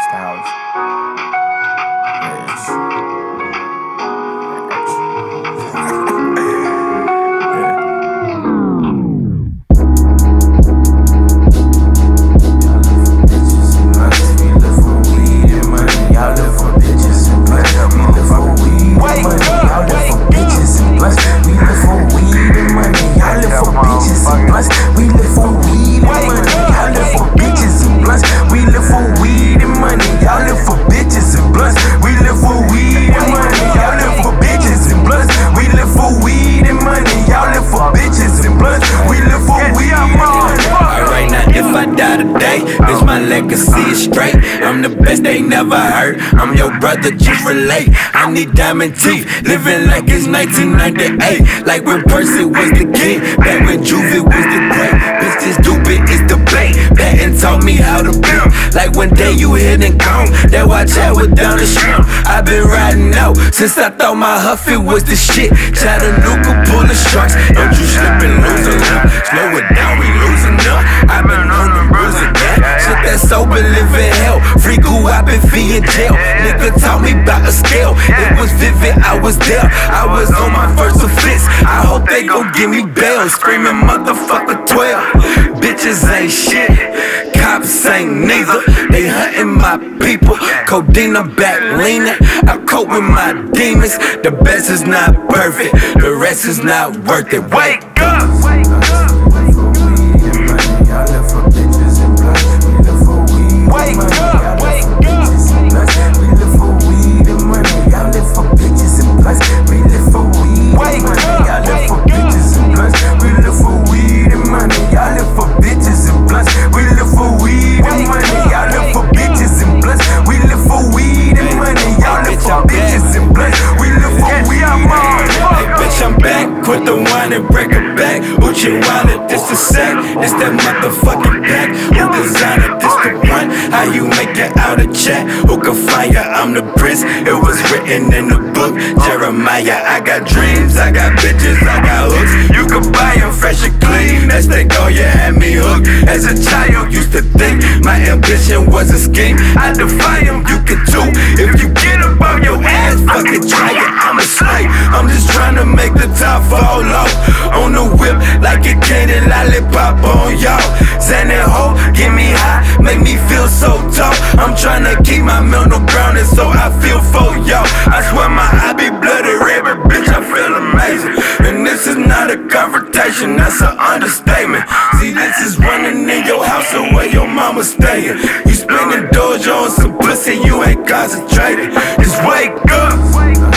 Styles. Yes. Bitch, my legacy is straight. I'm the best they never heard. I'm your brother, just relate. I need diamond teeth, living like it's 1998. Like when Percy was the king, back when Juvie was the great. Bitch, this stupid is the bait. Patton taught me how to build. Like one day you hit and gone, that watch out with down the shrimp. I been riding out since I thought my Huffy was the shit. Chattanooga pull the sharks, don't you slip and lose a limb. Slow it down, we losing up. I been on the rules again. Shit that sober, live in hell. Free goo, I been fee in jail. Nigga taught me about a scale. It was vivid, I was there. I was on my first offense. I hope they gon' give me bail. Screaming motherfucker 12. Bitches ain't shit. Cops ain't neither. They hunting my people. Codeine, I'm back leaning. I cope with my demons. The best is not perfect. The rest is not worth it. Wake up! With the wine and break it back. Uchi wallet, this the sack. This that motherfucking back. Who designed it? This the one. How you make it out of chat? Who can fire? I'm the prince. It was written in the book. Jeremiah, I got dreams. I got bitches. I got hooks. You can buy them fresh and clean. That's they go, you had me hooked. As a child, used to think my ambition was a scheme. I defy them, you can too. If you get above your ass, fucking try it. I'm a slave. I'm just trying to make the top fall off. On the whip like a candy lollipop on y'all. Xanax ho, get me high, make me feel so tall. I'm trying to keep my mental grounded, so I feel for y'all. I swear my eye be bloody red, but bitch I feel amazing. And this is not a confrontation, that's an understatement. See, this is running in your house or where your mama staying. You spending dojo on some pussy, you ain't concentrated. Just wake up.